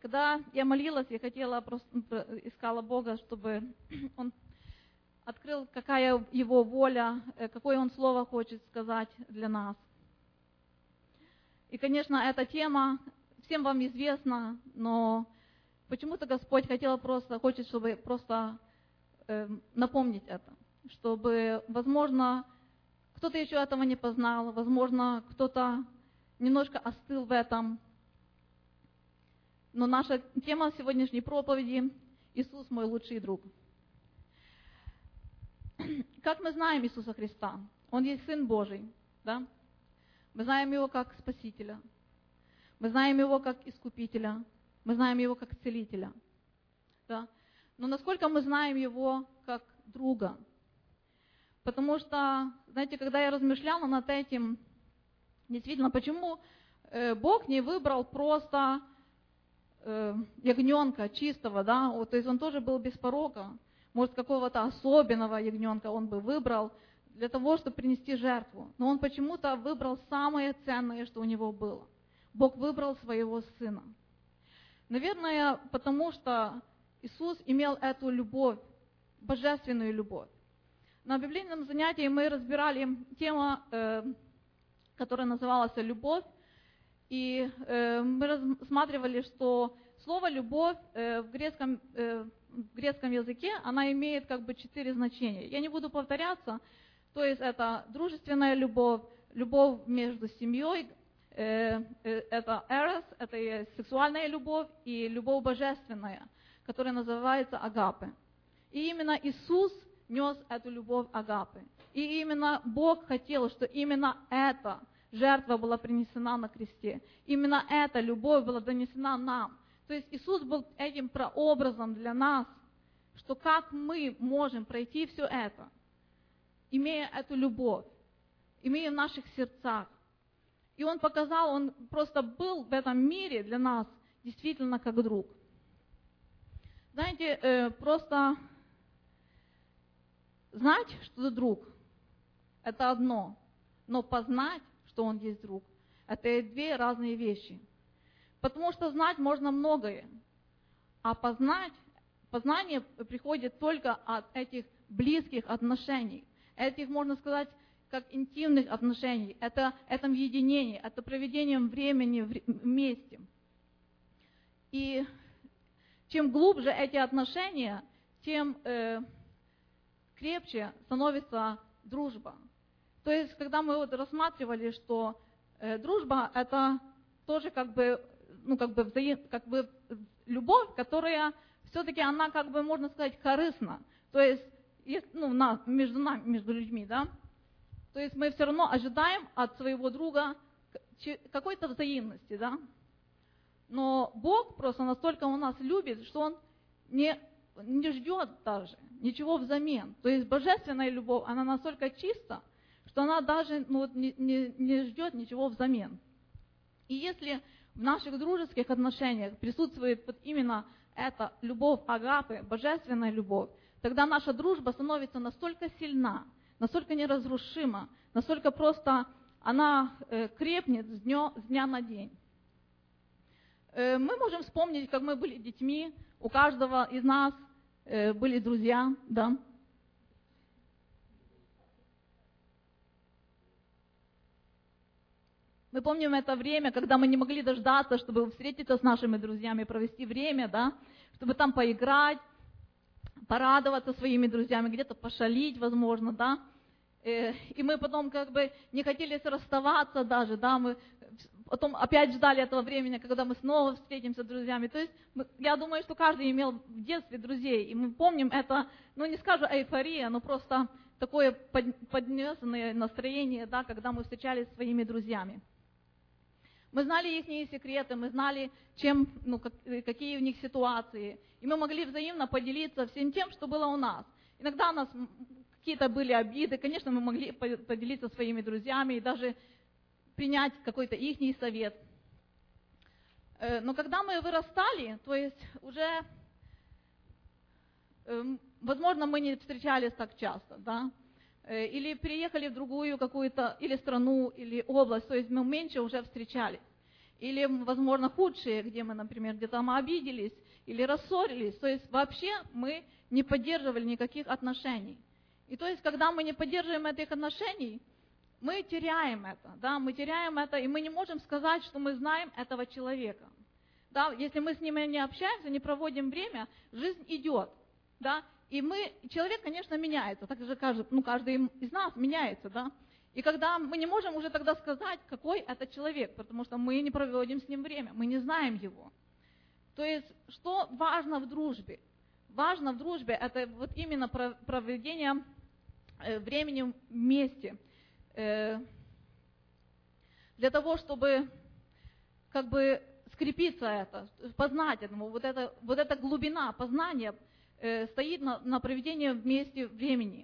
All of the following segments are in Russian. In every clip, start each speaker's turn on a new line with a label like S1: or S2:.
S1: когда я молилась, я хотела просто искала Бога, чтобы Он открыл, какая Его воля, какое Он слово хочет сказать для нас. И, конечно, эта тема всем вам известна, но почему-то Господь хочет, чтобы просто напомнить это, чтобы, возможно, кто-то еще этого не познал, возможно, кто-то немножко остыл в этом. Но наша тема сегодняшней проповеди – Иисус мой лучший друг. Как мы знаем Иисуса Христа? Он есть Сын Божий, да? Мы знаем Его как Спасителя, мы знаем Его как Искупителя, мы знаем Его как Целителя, да? Но насколько мы знаем Его как друга? Потому что, знаете, когда я размышляла над этим, действительно, почему Бог не выбрал просто ягненка чистого, да, вот, то есть он тоже был без порока, может, какого-то особенного ягненка он бы выбрал для того, чтобы принести жертву, но он почему-то выбрал самое ценное, что у него было. Бог выбрал своего Сына. Наверное, потому что Иисус имел эту любовь, божественную любовь. На библейном занятии мы разбирали тему, которая называлась «Любовь», и мы рассматривали, что слово «любовь» в грецком языке, она имеет как бы 4 значения. Я не буду повторяться, то есть это дружественная любовь, любовь между семьей, это эрос, это и сексуальная любовь, и любовь божественная, которая называется агапе. И именно Иисус нес эту любовь агапы. И именно Бог хотел, что именно эта жертва была принесена на кресте. Именно эта любовь была донесена нам. То есть Иисус был этим прообразом для нас, что как мы можем пройти все это, имея эту любовь, имея в наших сердцах. И Он показал, Он просто был в этом мире для нас действительно как друг. Знаете, просто знать, что ты друг, это одно, но познать, что он есть друг, это 2 разные вещи. Потому что знать можно многое, а познание приходит только от этих близких отношений, этих, можно сказать, как интимных отношений, это единение, это проведением времени вместе. И чем глубже эти отношения, тем крепче становится дружба. То есть, когда мы вот рассматривали, что дружба это тоже как бы любовь, которая все-таки она как бы, можно сказать, корыстна. То есть, между людьми, да. То есть мы все равно ожидаем от своего друга какой-то взаимности, да. Но Бог просто настолько у нас любит, что Он не ждет даже ничего взамен. То есть божественная любовь, она настолько чиста, что она даже не ждет ничего взамен. И если в наших дружеских отношениях присутствует вот именно эта любовь агапы, божественная любовь, тогда наша дружба становится настолько сильна, настолько неразрушима, настолько просто она крепнет с дня на день. Мы можем вспомнить, как мы были детьми, у каждого из нас были друзья, да. Мы помним это время, когда мы не могли дождаться, чтобы встретиться с нашими друзьями, провести время, да, чтобы там поиграть, порадоваться своими друзьями, где-то пошалить, возможно, да. И мы потом как бы не хотели расставаться даже, да, мы потом опять ждали этого времени, когда мы снова встретимся с друзьями. То есть я думаю, что каждый имел в детстве друзей, и мы помним это, не скажу эйфория, но просто такое поднесенное настроение, да, когда мы встречались со своими друзьями. Мы знали их секреты, мы знали, какие у них ситуации, и мы могли взаимно поделиться всем тем, что было у нас. Иногда у нас какие-то были обиды, конечно, мы могли поделиться своими друзьями и даже принять какой-то ихний совет. Но когда мы вырастали, то есть уже, возможно, мы не встречались так часто, да, или переехали в другую какую-то или страну, или область, то есть мы меньше уже встречались. или, возможно, худшие, где мы, например, где-то мы обиделись или рассорились. То есть вообще мы не поддерживали никаких отношений. И то есть, когда мы не поддерживаем этих отношений, мы теряем это, да, мы теряем это, и мы не можем сказать, что мы знаем этого человека. Да, если мы с ним не общаемся, не проводим время, жизнь идет, да, и человек, конечно, меняется, так же каждый из нас меняется, да, и когда мы не можем уже тогда сказать, какой это человек, потому что мы не проводим с ним время, мы не знаем его. То есть, что важно в дружбе? Важно в дружбе это вот именно проведение времени вместе, для того, чтобы как бы скрепиться это, познать этому, вот эта глубина познания стоит на проведении вместе времени.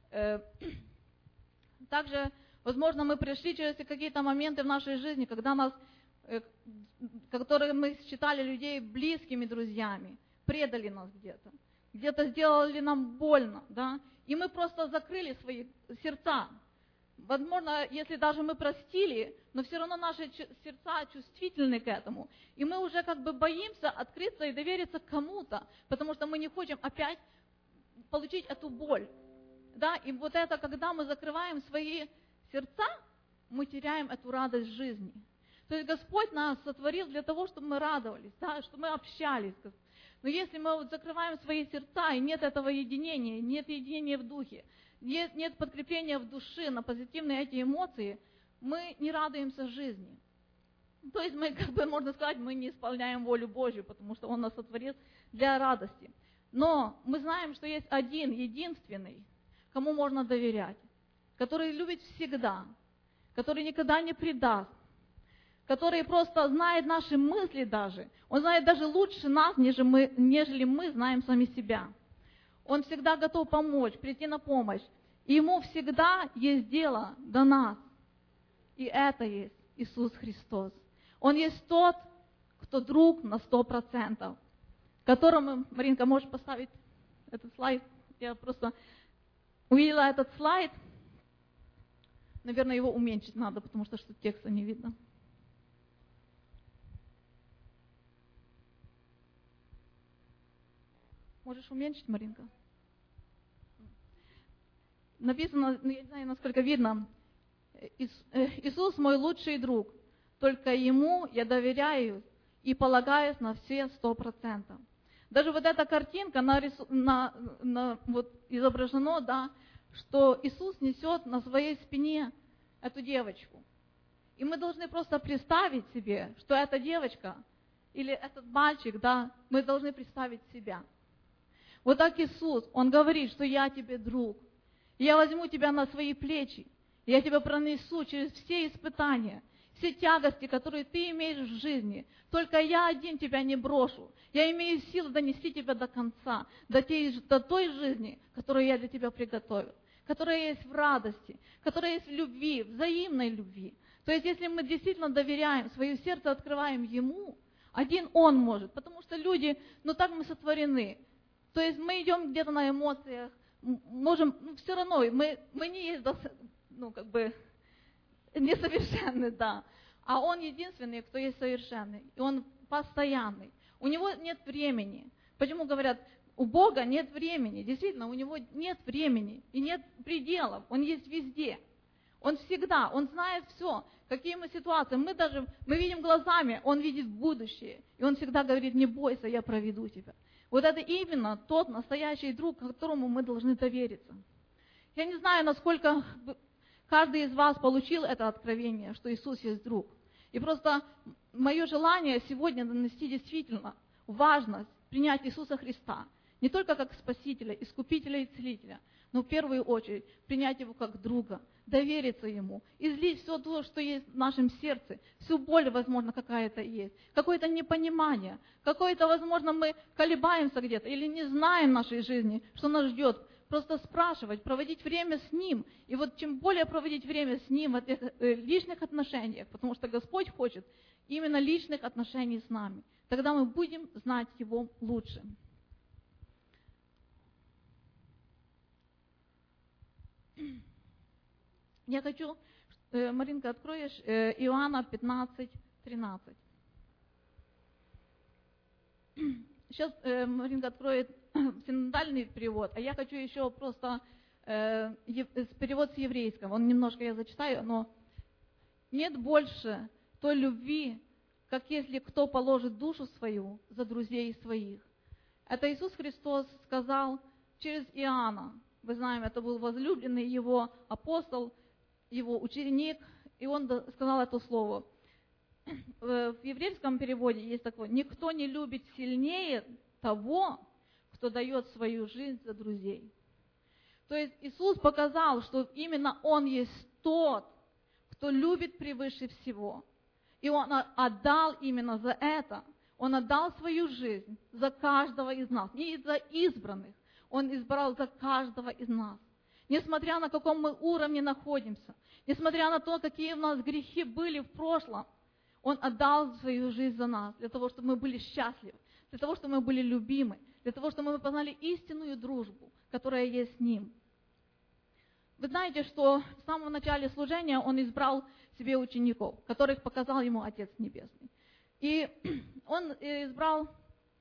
S1: Также, возможно, мы пришли через какие-то моменты в нашей жизни, когда которые мы считали людей близкими друзьями, предали нас где-то сделали нам больно, да, и мы просто закрыли свои сердца. Возможно, если даже мы простили, но все равно наши сердца чувствительны к этому. И мы уже как бы боимся открыться и довериться кому-то, потому что мы не хотим опять получить эту боль. Да? И вот это, когда мы закрываем свои сердца, мы теряем эту радость жизни. То есть Господь нас сотворил для того, чтобы мы радовались, да? Чтобы мы общались. Но если мы вот закрываем свои сердца, и нет этого единения, нет единения в духе, нет подкрепления в душе на позитивные эти эмоции, мы не радуемся жизни. То есть мы, как бы можно сказать, мы не исполняем волю Божью, потому что Он нас сотворил для радости. Но мы знаем, что есть один, единственный, кому можно доверять, который любит всегда, который никогда не предаст, который просто знает наши мысли даже. Он знает даже лучше нас, нежели мы знаем сами себя. Он всегда готов помочь, прийти на помощь. И Ему всегда есть дело до нас. И это есть Иисус Христос. Он есть тот, кто друг на 100%. Которому, Маринка, можешь поставить этот слайд? Я просто увидела этот слайд. Наверное, его уменьшить надо, потому что текста не видно. Можешь уменьшить, Маринка? Написано, я не знаю, насколько видно, Иисус мой лучший друг, только Ему я доверяю и полагаюсь на все 100%. Даже вот эта картинка вот изображено, да, что Иисус несет на своей спине эту девочку. И мы должны просто представить себе, что эта девочка или этот мальчик, да, мы должны представить себя. Вот так Иисус, Он говорит, что я тебе друг. Я возьму тебя на свои плечи, я тебя пронесу через все испытания, все тягости, которые ты имеешь в жизни. Только я один тебя не брошу. Я имею силу донести тебя до конца, до той жизни, которую я для тебя приготовил, которая есть в радости, которая есть в любви, взаимной любви. То есть, если мы действительно доверяем, свое сердце открываем Ему, один Он может, потому что люди, так мы сотворены. То есть мы идем где-то на эмоциях, можем, все равно, мы не есть, несовершенны, да. А Он единственный, кто есть совершенный, и Он постоянный. У Него нет времени. Почему говорят, у Бога нет времени? Действительно, у Него нет времени и нет пределов. Он есть везде. Он всегда, Он знает все, какие мы ситуации. Мы видим глазами, Он видит будущее. И Он всегда говорит, не бойся, я проведу тебя. Вот это именно тот настоящий друг, которому мы должны довериться. Я не знаю, насколько каждый из вас получил это откровение, что Иисус есть друг. И просто мое желание сегодня донести действительно важность принять Иисуса Христа. Не только как Спасителя, Искупителя и Целителя, но в первую очередь принять Его как друга, довериться Ему, излить все то, что есть в нашем сердце, всю боль, возможно, какая-то есть, какое-то непонимание, какое-то, возможно, мы колебаемся где-то или не знаем нашей жизни, что нас ждет. Просто спрашивать, проводить время с Ним. И вот чем более проводить время с Ним в этих личных отношениях, потому что Господь хочет именно личных отношений с нами, тогда мы будем знать Его лучше. Я хочу, Маринка, откроешь Иоанна 15, 13. Сейчас Маринка откроет синодальный перевод, а я хочу еще просто перевод с еврейского. Он немножко я зачитаю, но нет больше той любви, как если кто положит душу свою за друзей своих. Это Иисус Христос сказал через Иоанна. Вы знаете, это был возлюбленный его апостол, его ученик, и он сказал это слово. В еврейском переводе есть такое: «Никто не любит сильнее того, кто дает свою жизнь за друзей». То есть Иисус показал, что именно Он есть тот, кто любит превыше всего. И Он отдал именно за это. Он отдал свою жизнь за каждого из нас, не за избранных. Он избрал за каждого из нас. Несмотря на каком мы уровне находимся, несмотря на то, какие у нас грехи были в прошлом, Он отдал свою жизнь за нас, для того, чтобы мы были счастливы, для того, чтобы мы были любимы, для того, чтобы мы познали истинную дружбу, которая есть с Ним. Вы знаете, что в самом начале служения Он избрал себе учеников, которых показал Ему Отец Небесный. И Он избрал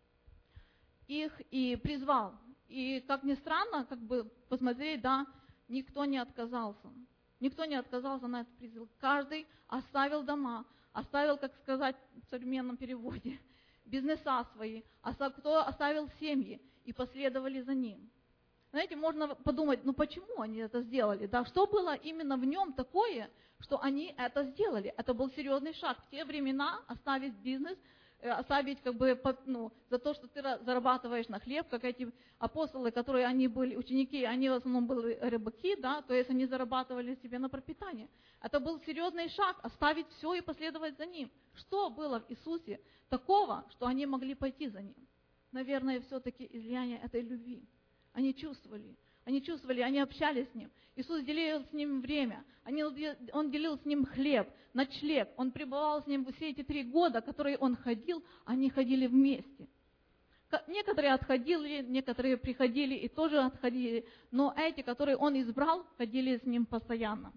S1: их и призвал. И, как ни странно, как бы посмотреть, да, никто не отказался. Никто не отказался на этот призыв. Каждый оставил дома, оставил, как сказать в современном переводе, бизнеса свои, кто оставил семьи и последовали за Ним. Знаете, можно подумать, ну почему они это сделали? Да, что было именно в нем такое, что они это сделали? Это был серьезный шаг. В те времена оставить бизнес, оставить за то, что ты зарабатываешь на хлеб, как эти апостолы, которые они были ученики, они в основном были рыбаки, да, то есть они зарабатывали себе на пропитание. Это был серьезный шаг, оставить все и последовать за Ним. Что было в Иисусе такого, что они могли пойти за Ним? Наверное, все-таки излияние этой любви. Они чувствовали, они общались с Ним. Иисус делил с Ним время, Он делил с Ним хлеб, ночлег. Он пребывал с Ним все эти 3 года, которые Он ходил, они ходили вместе. Некоторые отходили, некоторые приходили и тоже отходили, но эти, которые Он избрал, ходили с Ним постоянно.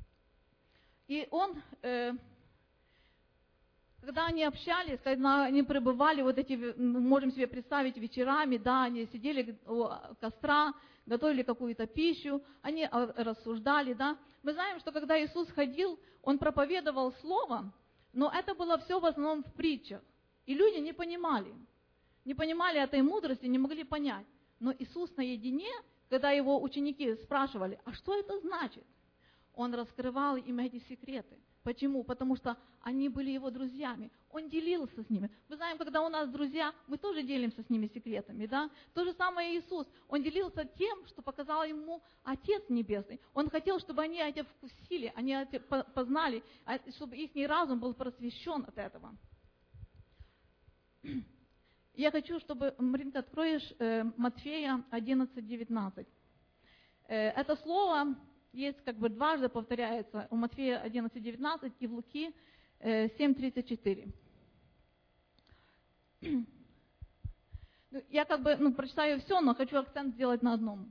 S1: И Он, когда они общались, когда они пребывали, вот эти, мы можем себе представить, вечерами, да, они сидели у костра, готовили какую-то пищу, они рассуждали, да. Мы знаем, что когда Иисус ходил, Он проповедовал Слово, но это было все в основном в притчах. И люди не понимали этой мудрости, не могли понять. Но Иисус наедине, когда Его ученики спрашивали, а что это значит? Он раскрывал им эти секреты. Почему? Потому что они были Его друзьями. Он делился с ними. Вы знаете, когда у нас друзья, мы тоже делимся с ними секретами, да? То же самое Иисус. Он делился тем, что показал Ему Отец Небесный. Он хотел, чтобы они это вкусили, они это познали, чтобы их разум был просвещен от этого. Я хочу, чтобы, Маринка, откроешь Матфея 11:19. Это слово есть дважды повторяется у Матфея 11:19 и в Луки 7:34. Я прочитаю все, но хочу акцент сделать на одном.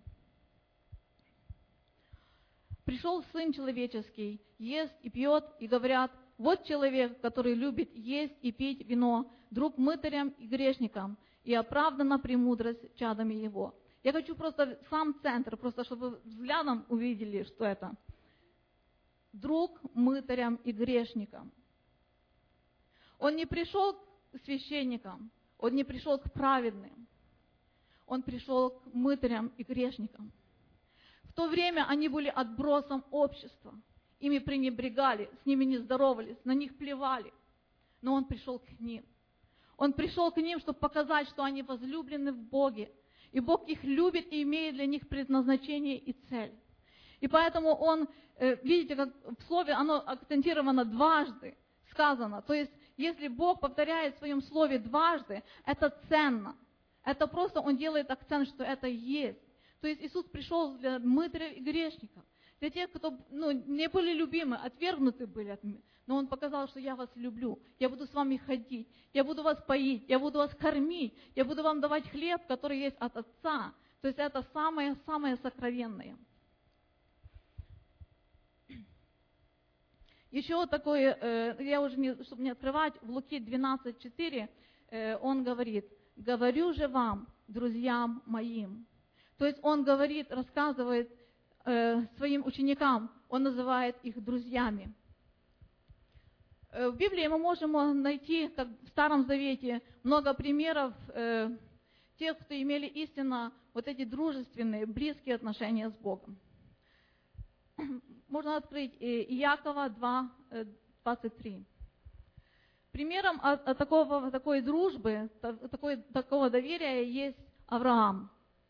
S1: «Пришел Сын Человеческий, ест и пьет, и говорят, вот человек, который любит есть и пить вино, друг мытарям и грешникам, и оправдана премудрость чадами его». Я хочу просто сам центр, просто чтобы взглядом увидели, что это. Друг мытарям и грешникам. Он не пришел к священникам, он не пришел к праведным, он пришел к мытарям и грешникам. В то время они были отбросом общества, ими пренебрегали, с ними не здоровались, на них плевали. Но он пришел к ним. Он пришел к ним, чтобы показать, что они возлюблены в Боге. И Бог их любит и имеет для них предназначение и цель. И поэтому Он, видите, как в слове оно акцентировано дважды, сказано. То есть, если Бог повторяет в своем слове дважды, это ценно. Это просто Он делает акцент, что это есть. То есть Иисус пришел для мытарей и грешников, для тех, кто не были любимы, отвергнуты были от меня. Но Он показал, что я вас люблю, я буду с вами ходить, я буду вас поить, я буду вас кормить, я буду вам давать хлеб, который есть от Отца. То есть это самое-самое сокровенное. Еще вот такой, я уже, чтобы не открывать, в Луки 12:4 он говорит: «Говорю же вам, друзьям моим». То есть он говорит, рассказывает своим ученикам, он называет их друзьями. В Библии мы можем найти, как в Старом Завете, много примеров тех, кто имели истинно вот эти дружественные, близкие отношения с Богом. Можно открыть Иакова 2:23. Примером такой дружбы, такого доверия есть Авраам.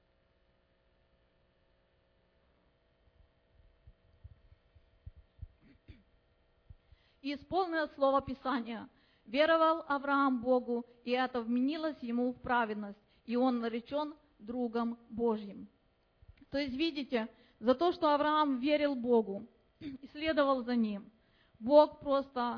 S1: И исполнилось слово Писания: «Веровал Авраам Богу, и это вменилось ему в праведность, и он наречен другом Божьим». То есть, видите, за то, что Авраам верил Богу и следовал за Ним, Бог просто,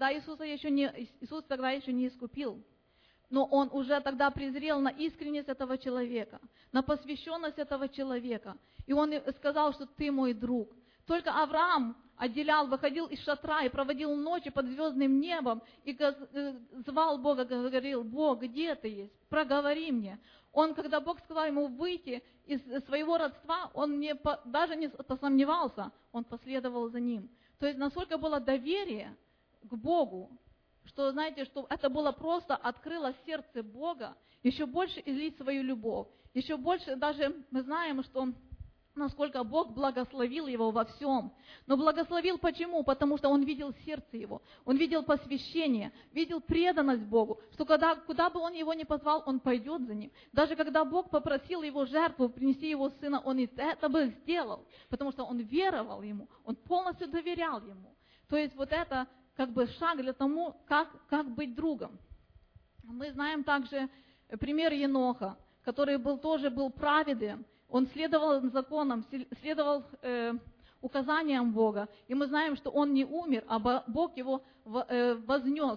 S1: Иисус тогда еще не искупил, но Он уже тогда презрел на искренность этого человека, на посвященность этого человека, и Он сказал, что ты мой друг. Только Авраам выходил из шатра и проводил ночи под звездным небом и звал Бога, говорил: «Бог, где ты есть? Проговори мне». Когда Бог сказал ему выйти из своего родства, он даже не посомневался, он последовал за ним. То есть насколько было доверие к Богу, что, знаете, что это было просто открыло сердце Бога, еще больше излить свою любовь, еще больше даже мы знаем, что насколько Бог благословил его во всем. Но благословил почему? Потому что он видел сердце его, он видел посвящение, видел преданность Богу, что куда бы он его ни позвал, он пойдет за ним. Даже когда Бог попросил его жертву, принести его сына, он и это бы сделал, потому что он веровал ему, он полностью доверял ему. То есть вот это как бы шаг для того, как быть другом. Мы знаем также пример Еноха, который тоже был праведен. Он следовал законам, следовал указаниям Бога. И мы знаем, что он не умер, а Бог его вознес.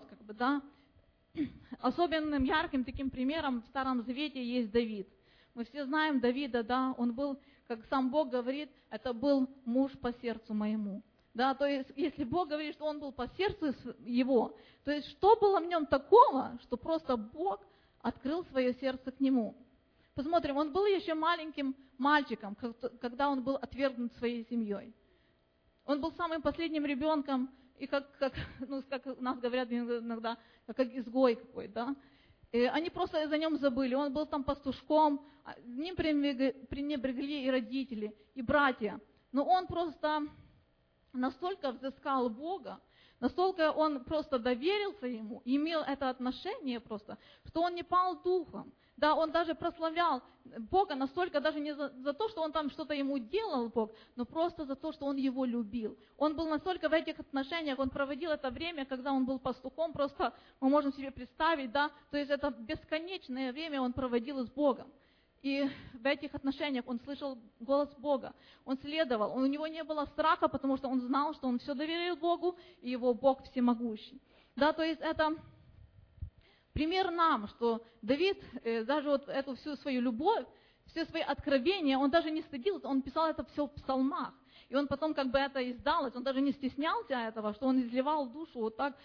S1: Особенным ярким таким примером в Старом Завете есть Давид. Мы все знаем Давида, да, он был, как сам Бог говорит, это был муж по сердцу моему. Да, то есть, если Бог говорит, что он был по сердцу его, то есть, что было в нем такого, что просто Бог открыл свое сердце к нему? Посмотрим, он был еще маленьким мальчиком, когда он был отвергнут своей семьей. Он был самым последним ребенком, и как у нас говорят иногда, как изгой какой, да. И они просто за ним забыли. Он был там пастушком, с ним пренебрегли и родители, и братья. Но он просто настолько взыскал Бога, настолько он просто доверился ему, имел это отношение просто, что он не пал духом. Да, он даже прославлял Бога настолько, даже не за то, что он там что-то ему делал, Бог, но просто за то, что он его любил. Он был настолько в этих отношениях, он проводил это время, когда он был пастухом, просто мы можем себе представить, да, то есть это бесконечное время он проводил с Богом. И в этих отношениях он слышал голос Бога, он следовал, у него не было страха, потому что он знал, что он все доверил Богу, и его Бог всемогущий. Да, то есть это пример нам, что Давид даже вот эту всю свою любовь, все свои откровения, он даже не стыдился, он писал это все в псалмах. И он потом как бы это издалось, он даже не стеснялся этого, что он изливал душу вот так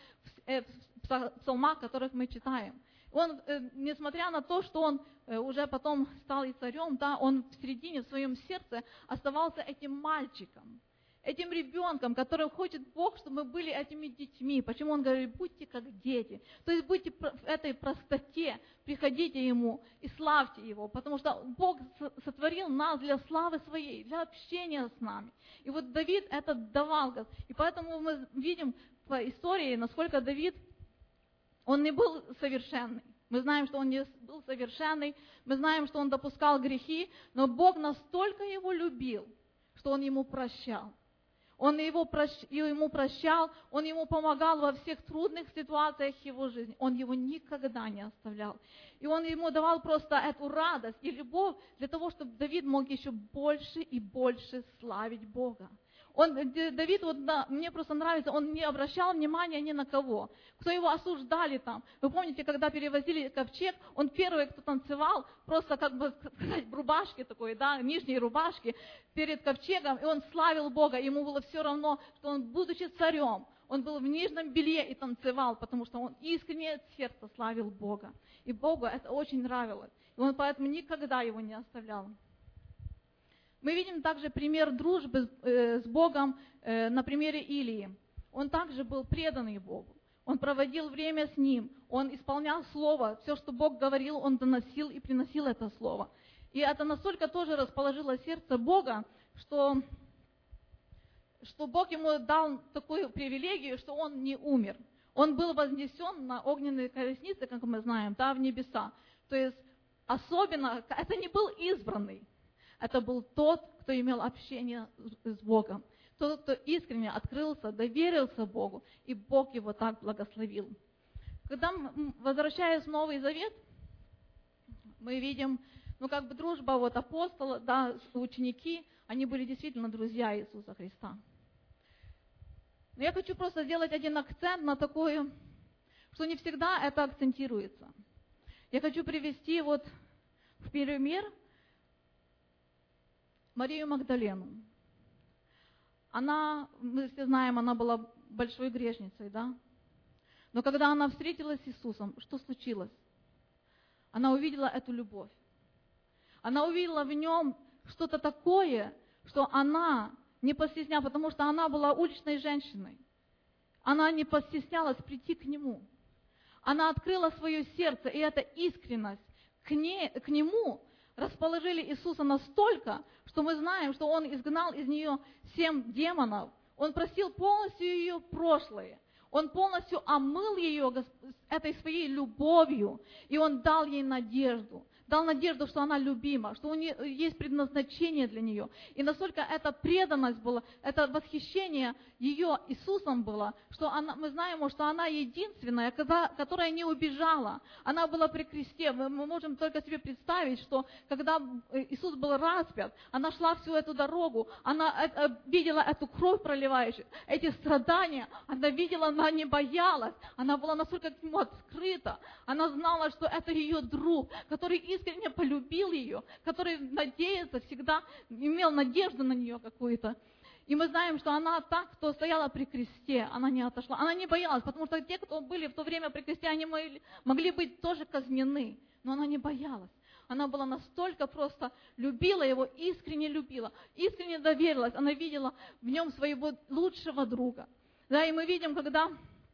S1: в псалмах, которых мы читаем. Он, несмотря на то, что он уже потом стал и царем, да, он в середине, в своем сердце оставался этим мальчиком, этим ребенком, который хочет Бог, чтобы мы были этими детьми. Почему он говорит: будьте как дети. То есть будьте в этой простоте, приходите Ему и славьте Его, потому что Бог сотворил нас для славы Своей, для общения с нами. И вот Давид это давал. И поэтому мы видим по истории, насколько Давид, он не был совершенный. Мы знаем, что он не был совершенный, мы знаем, что он допускал грехи, но Бог настолько его любил, что он ему прощал. Он ему прощал, он ему помогал во всех трудных ситуациях его жизни. Он его никогда не оставлял. И он ему давал просто эту радость и любовь для того, чтобы Давид мог еще больше и больше славить Бога. Давид, вот, да, мне просто нравится, он не обращал внимания ни на кого, кто его осуждали там. Вы помните, когда перевозили ковчег, он первый, кто танцевал, просто как бы сказать, в рубашке такой, да, нижней рубашке перед ковчегом, и он славил Бога, ему было все равно, что он, будучи царем, Он был в нижнем белье и танцевал, потому что он искренне от сердца славил Бога. И Богу это очень нравилось. И он поэтому никогда его не оставлял. Мы видим также пример дружбы с Богом на примере Илии. Он также был преданный Богу. Он проводил время с Ним. Он исполнял Слово. Все, что Бог говорил, он доносил и приносил это Слово. И это настолько тоже расположило сердце Бога, что Бог ему дал такую привилегию, что он не умер. Он был вознесен на огненной колеснице, как мы знаем, да, в небеса. То есть особенно, это не был избранный. Это был тот, кто имел общение с Богом. Тот, кто искренне открылся, доверился Богу, и Бог его так благословил. Когда мы, возвращаясь в Новый Завет, мы видим, дружба апостола, да, ученики, они были действительно друзья Иисуса Христа. Но я хочу просто сделать один акцент на такое, что не всегда это акцентируется. Я хочу привести в пример Марию Магдалену. Мы все знаем, она была большой грешницей, да? Но когда она встретилась с Иисусом, что случилось? Она увидела эту любовь. Она увидела в нем что-то такое, что она не постеснялась, потому что она была уличной женщиной. Она не постеснялась прийти к нему. Она открыла свое сердце, и эта искренность к нему расположили Иисуса настолько, что мы знаем, что Он изгнал из нее 7 демонов. Он простил полностью ее прошлое. Он полностью омыл ее этой своей любовью, и Он дал ей надежду. Дал надежду, что она любима, что у нее есть предназначение для нее. И настолько эта преданность была, это восхищение ее Иисусом было, что мы знаем, что она единственная, которая не убежала. Она была при кресте. Мы можем только себе представить, что когда Иисус был распят, она шла всю эту дорогу, она видела эту кровь проливающую, эти страдания, она видела, она не боялась, она была настолько к нему открыта, она знала, что это ее друг, который искренне полюбил ее, который надеется всегда, имел надежду на нее какую-то. И мы знаем, что она та, кто стояла при кресте, она не отошла, она не боялась, потому что те, кто были в то время при кресте, они могли быть тоже казнены, но она не боялась. Она была настолько просто любила его, искренне любила, искренне доверилась, она видела в нем своего лучшего друга. Да, и мы видим, когда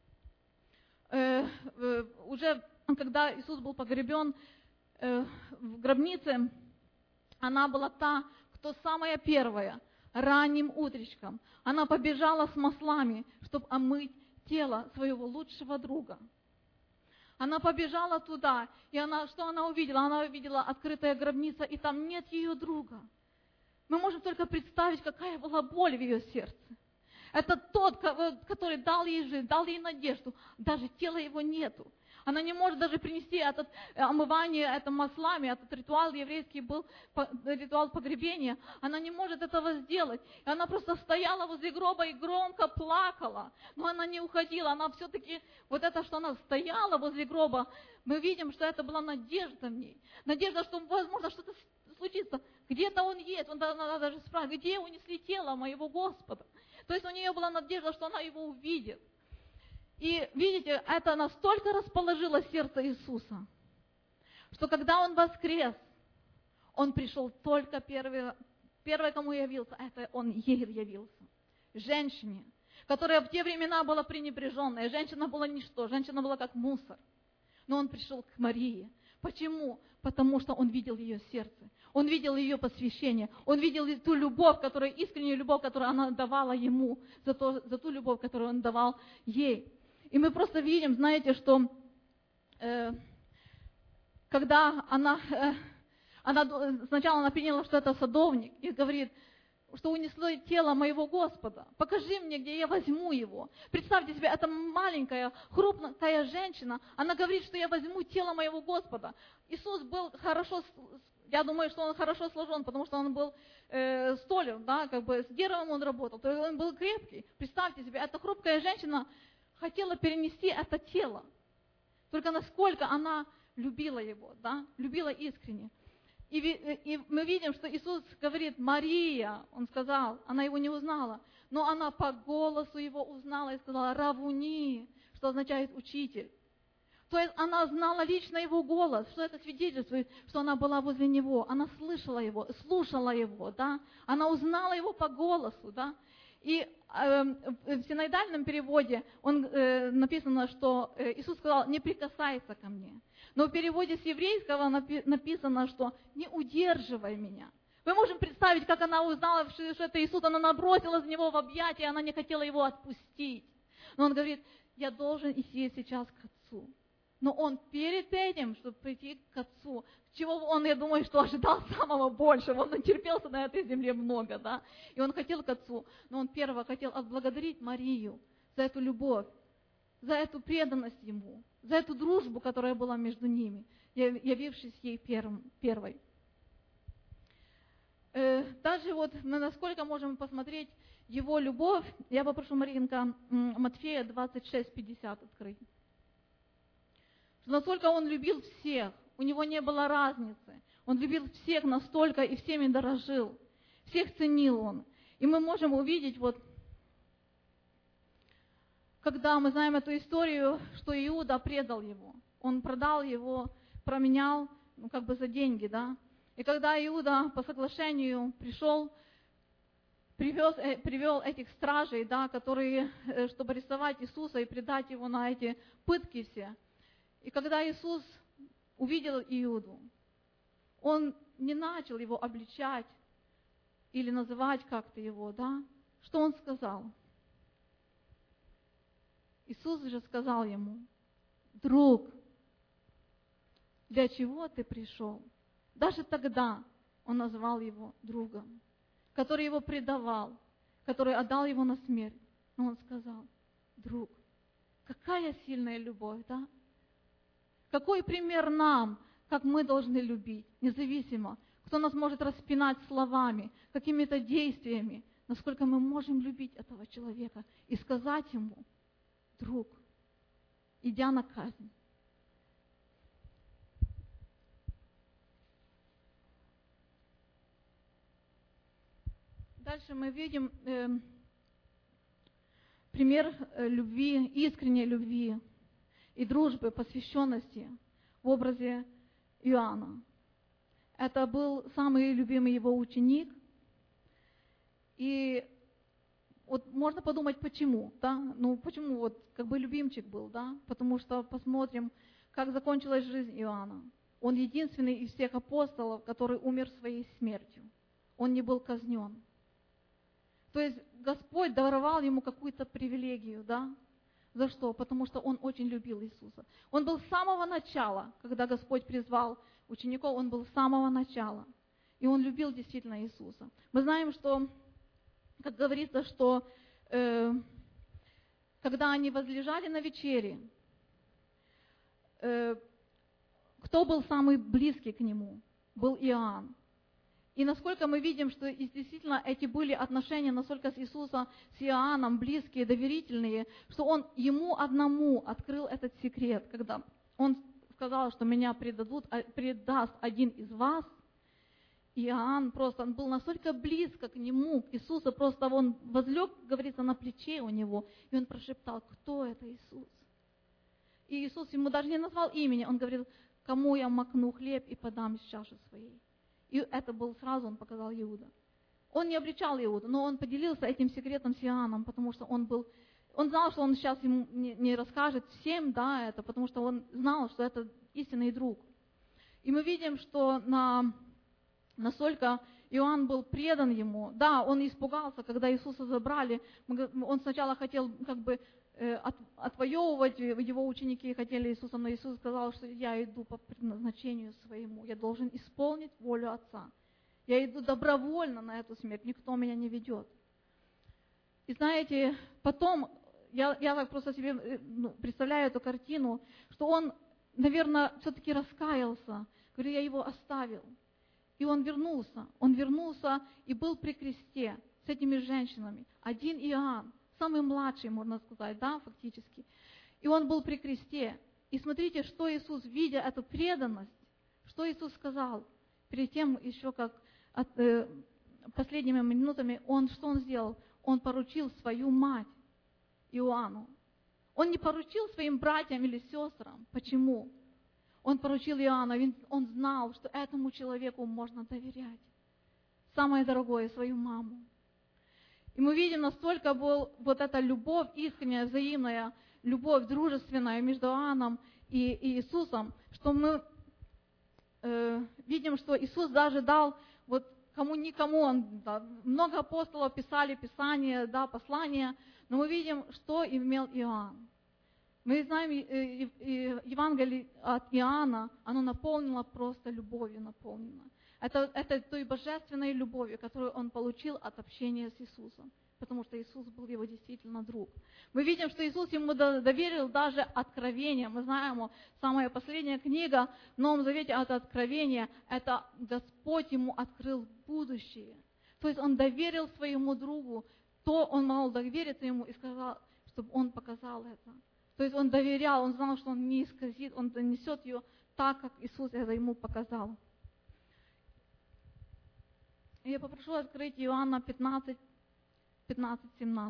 S1: Иисус был погребен в гробнице, она была та, кто самая первая, ранним утречком. Она побежала с маслами, чтобы омыть тело своего лучшего друга. Она побежала туда, и что она увидела? Она увидела открытая гробница, и там нет ее друга. Мы можем только представить, какая была боль в ее сердце. Это тот, который дал ей жизнь, дал ей надежду. Даже тела его нету. Она не может даже принести это омывание это маслами, этот ритуал еврейский был, ритуал погребения. Она не может этого сделать. И она просто стояла возле гроба и громко плакала. Но она не уходила. Она все-таки, что она стояла возле гроба, мы видим, что это была надежда в ней. Надежда, что, возможно, что-то случится. Где-то он есть. Она даже спрашивает, где унесли тело моего Господа? То есть у нее была надежда, что она его увидит. И видите, это настолько расположило сердце Иисуса, что когда Он воскрес, Он пришел только первый, кому явился, это Он ей явился. Женщине, которая в те времена была пренебреженная. Женщина была ничто, женщина была как мусор. Но Он пришел к Марии. Почему? Потому что Он видел ее сердце. Он видел ее посвящение. Он видел ту любовь, искреннюю любовь, которую она давала ему, за ту любовь, которую Он давал ей. И мы просто видим, знаете, что когда сначала она приняла, что это садовник, и говорит, что унесло тело моего Господа. Покажи мне, где я возьму его. Представьте себе, эта маленькая, хрупкая женщина, она говорит, что я возьму тело моего Господа. Иисус был хорошо, я думаю, что он хорошо сложен, потому что он был столем, да, с деревом он работал, то есть он был крепкий. Представьте себе, эта хрупкая женщина хотела перенести это тело. Только насколько она любила его, да, любила искренне. И мы видим, что Иисус говорит: Мария, Он сказал, она его не узнала, но она по голосу его узнала и сказала: Равуни, что означает учитель. То есть она знала лично его голос, что это свидетельствует, что она была возле него, она слышала его, слушала его, да, она узнала его по голосу, да. И в синоидальном переводе написано, что Иисус сказал: не прикасайся ко мне. Но в переводе с еврейского написано, что не удерживай меня. Мы можем представить, как она узнала, что это Иисус, она набросилась в него в объятия, она не хотела его отпустить. Но он говорит: я должен идти сейчас к Отцу. Но он перед этим, чтобы прийти к Отцу, чего он, я думаю, что ожидал самого большего, он натерпелся на этой земле много, да, и он хотел к Отцу, но он первого хотел отблагодарить Марию за эту любовь, за эту преданность Ему, за эту дружбу, которая была между ними, явившись ей первой. Даже вот мы насколько можем посмотреть Его любовь, я попрошу Маринка Матфея 26:50 открыть. Насколько Он любил всех, у Него не было разницы. Он любил всех настолько и всеми дорожил, всех ценил Он. И мы можем увидеть, вот, когда мы знаем эту историю, что Иуда предал Его. Он продал Его, променял, за деньги, да. И когда Иуда по соглашению пришел, привел этих стражей, да, которые, чтобы арестовать Иисуса и предать Его на эти пытки все. И когда Иисус увидел Иуду, Он не начал его обличать или называть как-то его, да? Что Он сказал? Иисус же сказал ему: друг, для чего ты пришел? Даже тогда Он назвал его другом, который его предавал, который отдал его на смерть. Но Он сказал: друг, какая сильная любовь, да? Какой пример нам, как мы должны любить, независимо, кто нас может распинать словами, какими-то действиями, насколько мы можем любить этого человека и сказать ему: друг, идя на казнь. Дальше мы видим пример любви, искренней любви и дружбы, посвященности в образе Иоанна. Это был самый любимый его ученик. И вот можно подумать, почему, да? Почему вот любимчик был, да? Потому что посмотрим, как закончилась жизнь Иоанна. Он единственный из всех апостолов, который умер своей смертью. Он не был казнен. То есть Господь даровал ему какую-то привилегию, да? За что? Потому что он очень любил Иисуса. Он был с самого начала, когда Господь призвал учеников, он был с самого начала. И он любил действительно Иисуса. Мы знаем, что, как говорится, что когда они возлежали на вечере, кто был самый близкий к нему? Был Иоанн. И насколько мы видим, что действительно эти были отношения настолько с Иисусом, с Иоанном, близкие, доверительные, что Он ему одному открыл этот секрет, когда Он сказал, что меня предаст один из вас. Иоанн просто, он был настолько близко к нему, к Иисусу, просто он возлег, говорится, на плече у него, и он прошептал: кто это Иисус? И Иисус ему даже не назвал имени, он говорил: кому я макну хлеб и подам из чаши своей. И это был сразу, он показал Иуда. Он не обличал Иуду, но он поделился этим секретом с Иоанном, потому что он знал, что он сейчас ему не расскажет всем, да, это, потому что он знал, что это истинный друг. И мы видим, что насколько Иоанн был предан ему. Да, он испугался, когда Иисуса забрали. Он сначала хотел отвоевывать, его ученики хотели Иисуса, но Иисус сказал, что я иду по предназначению своему, я должен исполнить волю Отца. Я иду добровольно на эту смерть, никто меня не ведет. И знаете, потом, я так просто себе представляю эту картину, что он, наверное, все-таки раскаялся, говорит: я его оставил. И он вернулся и был при кресте с этими женщинами. Один Иоанн, самый младший, можно сказать, да, фактически. И он был при кресте. И смотрите, что Иисус, видя эту преданность, что Иисус сказал: перед тем еще как последними минутами, что он сделал? Он поручил свою мать Иоанну. Он не поручил своим братьям или сестрам. Почему? Он поручил Иоанну, он знал, что этому человеку можно доверять. Самое дорогое, свою маму. И мы видим, настолько была вот эта любовь искренняя, взаимная, любовь дружественная между Иоанном и Иисусом, что мы видим, что Иисус даже дал вот кому-никому, много апостолов писали Писание, послания, но мы видим, что имел Иоанн. Мы знаем, Евангелие от Иоанна, оно наполнено просто любовью, наполнено. Это той божественной любовью, которую он получил от общения с Иисусом, потому что Иисус был его действительно друг. Мы видим, что Иисус ему доверил даже откровение. Мы знаем, самая последняя книга в Новом Завете от откровения, это Господь ему открыл будущее. То есть он доверил своему другу, то он мог довериться ему и сказал, чтобы он показал это. То есть он доверял, он знал, что он не исказит, он донесет ее так, как Иисус это ему показал. И я попрошу открыть Иоанна 15, 17.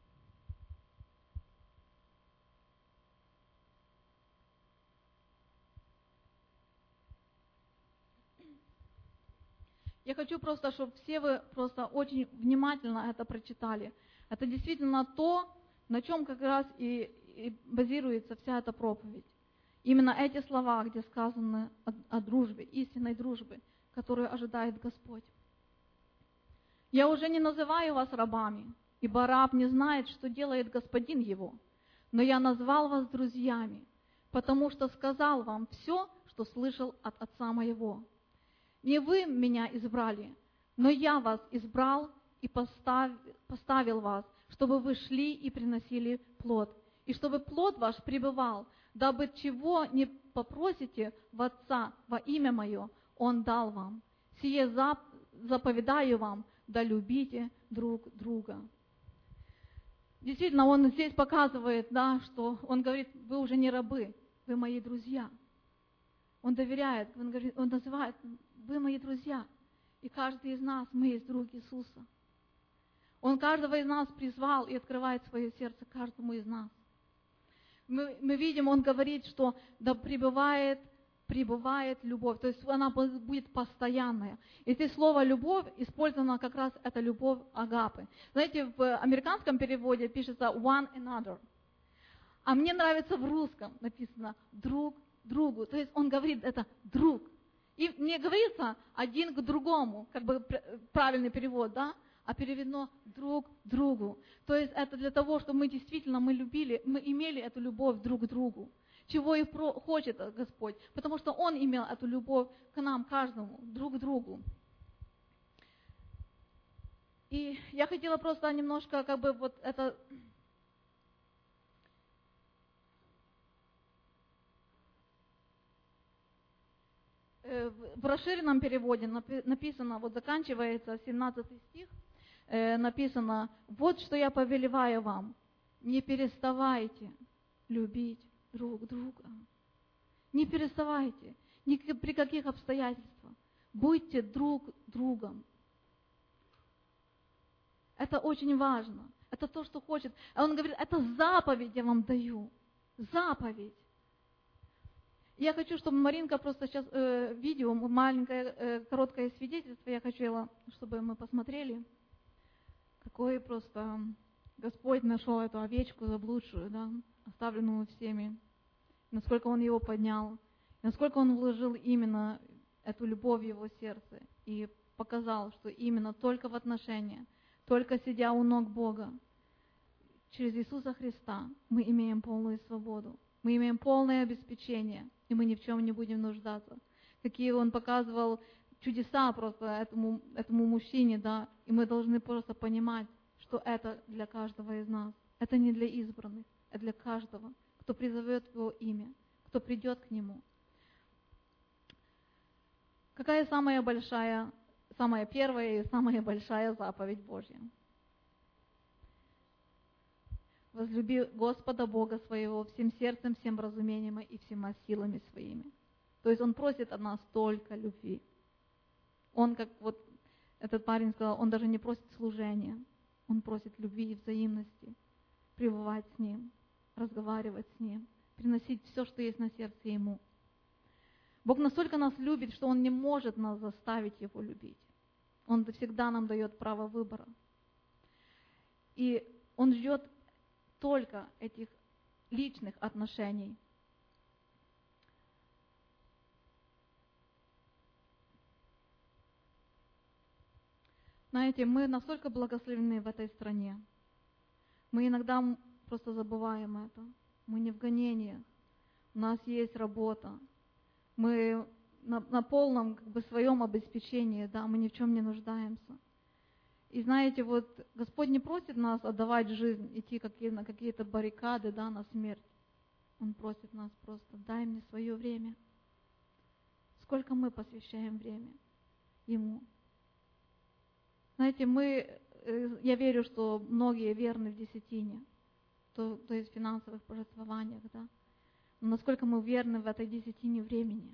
S1: Я хочу просто, чтобы все вы просто очень внимательно это прочитали. Это действительно то, на чем как раз и базируется вся эта проповедь. Именно эти слова, где сказаны о дружбе, истинной дружбе, которую ожидает Господь. «Я уже не называю вас рабами, ибо раб не знает, что делает господин его, но я назвал вас друзьями, потому что сказал вам все, что слышал от Отца моего. Не вы меня избрали, но я вас избрал и поставил вас, чтобы вы шли и приносили плод, и чтобы плод ваш пребывал, дабы чего не попросите в Отца во имя Мое, Он дал вам. Сие заповедаю вам, да любите друг друга». Действительно, он здесь показывает, что он говорит, вы уже не рабы, вы мои друзья. Он доверяет, он называет, вы мои друзья. И каждый из нас, мы есть друг Иисуса. Он каждого из нас призвал и открывает свое сердце каждому из нас. Мы видим, он говорит, что да пребывает любовь, то есть она будет постоянная. И здесь слово «любовь» использовано как раз это любовь агапы. Знаете, в американском переводе пишется «one another», а мне нравится в русском написано «друг другу», то есть он говорит это «друг». И не говорится «один к другому», как бы правильный перевод, а переведено «друг другу». То есть это для того, чтобы мы действительно мы имели эту любовь друг к другу. Чего и хочет Господь, потому что Он имел эту любовь к нам, каждому, друг к другу. И я хотела просто немножко вот это... В расширенном переводе написано, вот заканчивается 17 стих, написано: «Вот что я повелеваю вам, не переставайте любить друг друга». Не переставайте, ни при каких обстоятельствах. Будьте друг другом. Это очень важно. Это то, что хочет. А он говорит, это заповедь я вам даю. Заповедь. Я хочу, чтобы Маринка просто сейчас видео, маленькое короткое свидетельство, я хочу, чтобы мы посмотрели, какой просто Господь нашел эту овечку заблудшую, оставленную всеми, насколько Он его поднял, насколько Он вложил именно эту любовь в его сердце и показал, что именно только в отношения, только сидя у ног Бога, через Иисуса Христа мы имеем полную свободу, мы имеем полное обеспечение, и мы ни в чем не будем нуждаться. Какие Он показывал чудеса просто этому мужчине, и мы должны просто понимать, что это для каждого из нас. Это не для избранных, это для каждого, кто призовет Его имя, кто придет к Нему. Какая самая первая и самая большая заповедь Божья? Возлюби Господа Бога своего всем сердцем, всем разумением и всеми силами своими. То есть Он просит от нас только любви. Он, как вот этот парень сказал, он даже не просит служения, он просит любви и взаимности, пребывать с Ним, разговаривать с Ним, приносить все, что есть на сердце Ему. Бог настолько нас любит, что Он не может нас заставить Его любить. Он всегда нам дает право выбора. И Он ждет только этих личных отношений. Знаете, мы настолько благословены в этой стране. Мы иногда просто забываем это. Мы не в гонениях. У нас есть работа. Мы на полном своем обеспечении, да, мы ни в чем не нуждаемся. И знаете, вот Господь не просит нас отдавать жизнь, идти на какие-то баррикады, да, на смерть. Он просит нас просто: дай мне свое время. Сколько мы посвящаем время Ему. Знаете, я верю, что многие верны в десятине, то есть в финансовых пожертвованиях, да. Но насколько мы верны в этой десятине времени.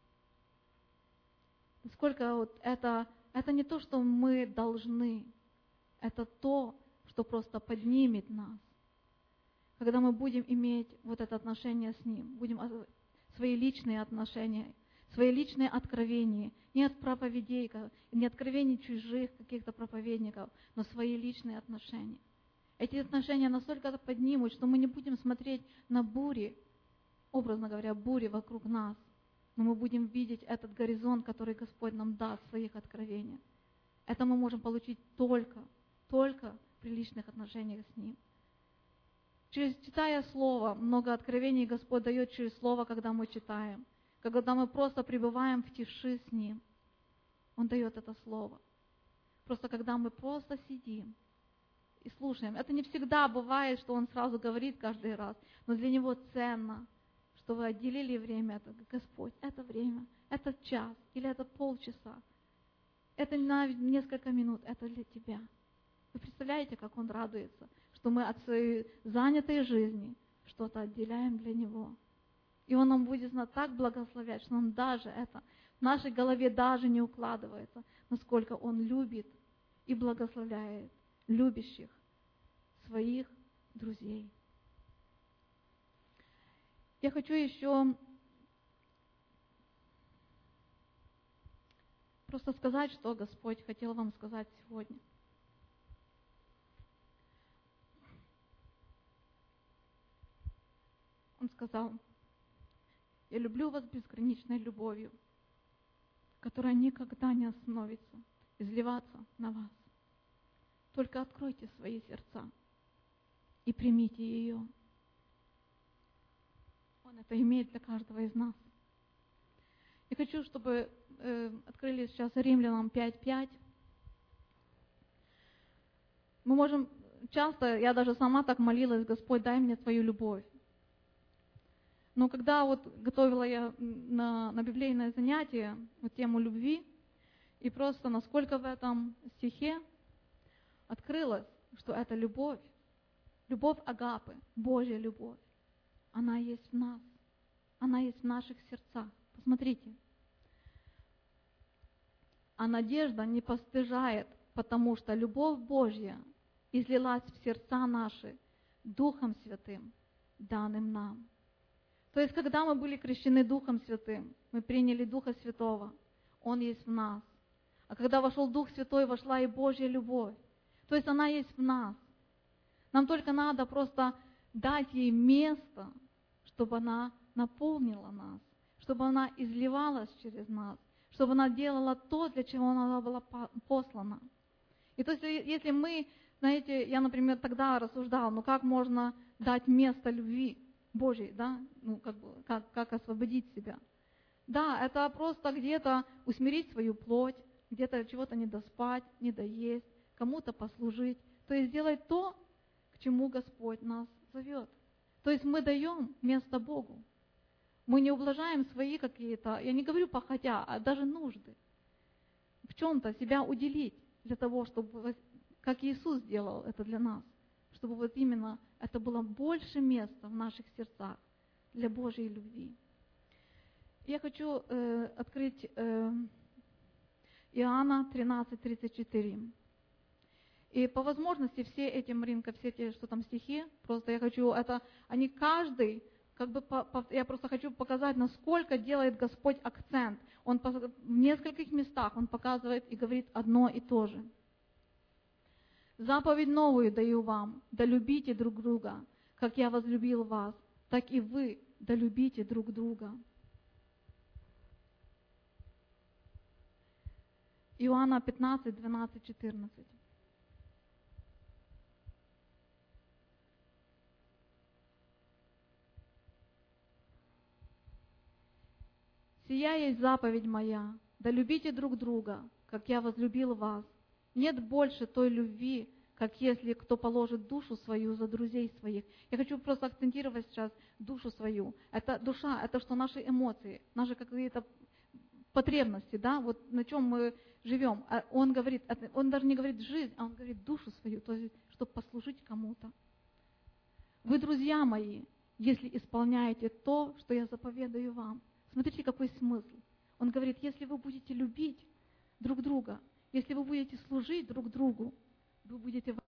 S1: Насколько вот это не то, что мы должны, это то, что просто поднимет нас. Когда мы будем иметь вот это отношение с Ним, будем свои личные отношения, свои личные откровения, не от проповедей, не откровений чужих каких-то проповедников, но свои личные отношения. Эти отношения настолько это поднимут, что мы не будем смотреть на бури, образно говоря, бури вокруг нас, но мы будем видеть этот горизонт, который Господь нам даст в своих откровениях. Это мы можем получить только при личных отношениях с Ним. Читая Слово, много откровений Господь дает через Слово, когда мы читаем. Когда мы просто пребываем в тиши с Ним, Он дает это Слово. Просто когда мы просто сидим и слушаем. Это не всегда бывает, что Он сразу говорит каждый раз, но для Него ценно, что вы отделили время, это Господь, это время, это час или это полчаса. Это на несколько минут, это для Тебя. Вы представляете, как Он радуется, что мы от своей занятой жизни что-то отделяем для Него. И Он нам будет так благословять, что нам даже это в нашей голове даже не укладывается, насколько Он любит и благословляет любящих своих друзей. Я хочу еще просто сказать, что Господь хотел вам сказать сегодня. Он сказал: я люблю вас безграничной любовью, которая никогда не остановится изливаться на вас. Только откройте свои сердца и примите ее. Он это имеет для каждого из нас. Я хочу, чтобы открыли сейчас Римлянам 5:5. Мы можем часто, я даже сама так молилась: Господь, дай мне Твою любовь. Но когда вот готовила я на библейное занятие вот тему любви, и просто насколько в этом стихе открылось, что это любовь, любовь агапы, Божья любовь, она есть в нас, она есть в наших сердцах. Посмотрите. А надежда не постыжает, потому что любовь Божья излилась в сердца наши Духом Святым, данным нам. То есть, когда мы были крещены Духом Святым, мы приняли Духа Святого, Он есть в нас. А когда вошел Дух Святой, вошла и Божья любовь. То есть, она есть в нас. Нам только надо просто дать ей место, чтобы она наполнила нас, чтобы она изливалась через нас, чтобы она делала то, для чего она была послана. И то есть, если мы, знаете, я, например, тогда рассуждала, как можно дать место любви Божьей, да, как освободить себя. Да, это просто где-то усмирить свою плоть, где-то чего-то не доспать, не доесть, кому-то послужить. То есть сделать то, к чему Господь нас зовет. То есть мы даем место Богу. Мы не ублажаем свои какие-то, я не говорю похотя, а даже нужды. В чем-то себя уделить для того, чтобы, как Иисус сделал это для нас, чтобы вот именно это было больше места в наших сердцах для Божьей любви. Я хочу открыть Иоанна 13:34. И по возможности все эти, Маринка, все эти, что там стихи, просто я хочу, это, они каждый, я просто хочу показать, насколько делает Господь акцент. Он в нескольких местах Он показывает и говорит одно и то же. Заповедь новую даю вам, да любите друг друга, как я возлюбил вас, так и вы да любите друг друга. Иоанна 15, 12, 14. «Сия есть заповедь моя, да любите друг друга, как я возлюбил вас. Нет больше той любви, как если кто положит душу свою за друзей своих». Я хочу просто акцентировать сейчас душу свою. Это душа, это что наши эмоции, наши какие-то потребности, да, вот на чем мы живем. Он говорит, он даже не говорит жизнь, а он говорит душу свою, то есть, чтобы послужить кому-то. Вы, друзья мои, если исполняете то, что я заповедаю вам. Смотрите, какой смысл. Он говорит, если вы будете любить друг друга, если вы будете служить друг другу, вы будете